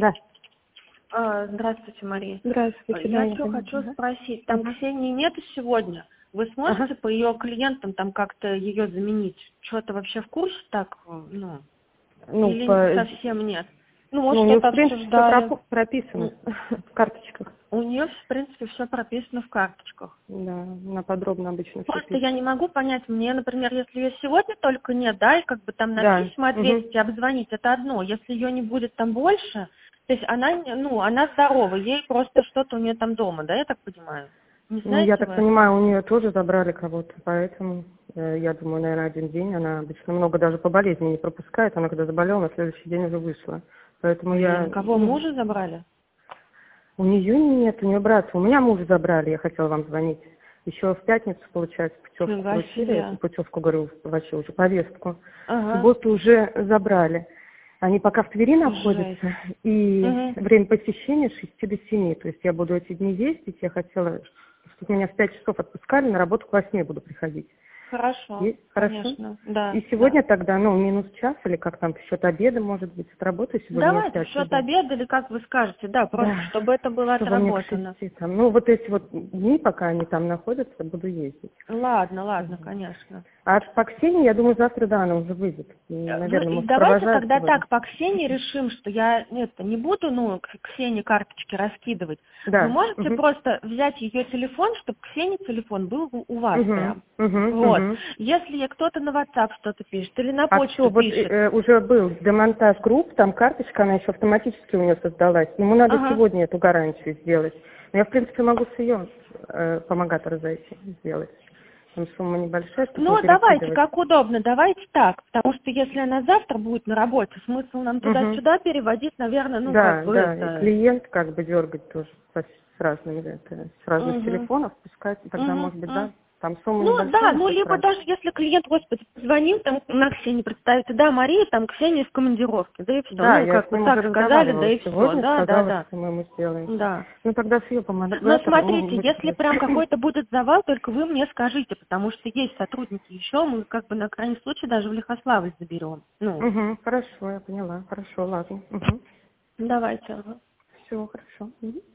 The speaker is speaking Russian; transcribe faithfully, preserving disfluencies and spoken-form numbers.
Да. А, Здравствуйте, Мария. Здравствуйте. Я да, что я хочу понимаю. спросить. Там Ага. Ксении нету сегодня. Вы сможете Ага. по ее клиентам там как-то ее заменить? Что-то вообще в курсе так, ну, Ну, или по... совсем нет? Ну, ну, может, у нее, в что-то принципе, все обсуждали. прописано в карточках. У нее, в принципе, все прописано в карточках. Да, она подробно обычно все Просто пишет. я не могу понять, мне, например, если ее сегодня только нет, да, и как бы там на Да. письма ответить Угу. и обзвонить, это одно. Если ее не будет там больше, то есть она, не- ну, она здорова, ей просто что-то у нее там дома, да, я так понимаю? Не Ну, я знаете так вы? понимаю, у нее тоже забрали кого-то, поэтому, э, я думаю, наверное, один день. Она обычно много даже по болезни не пропускает. Она когда заболела, на следующий день уже вышла. Поэтому я... Блин, кого, ну, мужа забрали? у нее нет, у нее брат. У меня мужа забрали, я хотела вам звонить. Еще в пятницу, получается, путевку Фига получили. себе. Эту путевку, говорю, вообще уже повестку. В Ага, субботу уже забрали. Они пока в Твери жесть. находятся. И Угу. время посещения с шести до семи. То есть я буду эти дни ездить. Я хотела, чтобы меня в пять часов отпускали, на работу к восьми буду приходить. Хорошо, И, хорошо. конечно, да, И да. сегодня тогда, ну, минус час, или как там, в счет обеда, может быть, отработаю сегодня в Давайте в пять счет часов. обеда или как вы скажете, да, просто Да, чтобы это было чтобы мне к отработано. шести там. Ну, вот эти вот дни, пока они там находятся, буду ездить. Ладно, ладно, Вот. конечно. А по Ксении, я думаю, завтра, да, она уже выйдет. И, Вы- наверное, и может, давайте провожают тогда сегодня. так по Ксении решим, что я нет, не буду, ну, к Ксении карточки раскидывать. Вы Да. можете Угу. просто взять ее телефон, чтобы Ксении телефон был у у вас Угу. прям. Угу. Вот. Угу. Если ей кто-то на WhatsApp что-то пишет или на А все, почту вот э, пишет. э, уже был демонтаж групп, там карточка, она еще автоматически у нее создалась. Ему надо Ага. сегодня эту гарантию сделать. Но я, в принципе, могу с ее э, помогатора зайти сделать. Там сумма небольшая, чтобы не Ну, давайте, перекидывать. как удобно, давайте так, потому что если она завтра будет на работе, смысл нам Угу. туда-сюда переводить, наверное, ну, как Да, бы да, и это... клиент как бы дергать тоже со- с разными, это, с разных Угу. телефонов пускать, и тогда, может быть, Угу. да, там сумма Ну, да, небольшая, ну, сейчас либо раз. даже если клиент, господи, позвонил, там, на Ксении представите, да, Мария, там, Ксения в командировке, да и все, Да, ну, я как с бы ним уже так сказали, да разговаривала и все, сегодня, да, да, сказала, да, что мы ему сделаем. да. Ну, тогда с ее Но помогатором смотрите, будет если делать. прям какой-то будет завал, только вы мне скажите, потому что есть сотрудники еще, мы как бы на крайний случай даже в Лихославль заберем. Ну, Угу, хорошо, я поняла, хорошо, ладно. Угу. давайте. Ага. Все, хорошо. Мгм.